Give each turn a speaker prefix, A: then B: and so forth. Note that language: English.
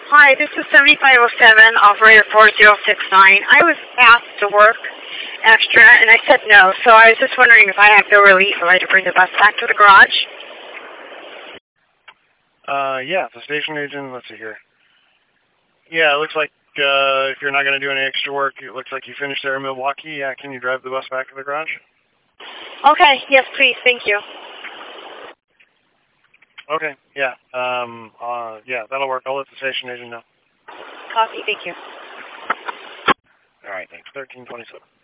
A: Hi, this is 7507, operator 4069. I was asked to work extra, and I said no, so I was just wondering if I have no relief, if I had to bring the bus back to the garage.
B: Yeah, the station agent, let's see here. Yeah, it looks like if you're not going to do any extra work, it looks like you finished there in Milwaukee. Yeah, can you drive the bus back to the garage?
A: Okay, yes, please, thank you.
B: Okay, yeah. Yeah, that'll work. I'll let the station agent know.
A: Copy, thank you.
B: All right, thanks. 1327.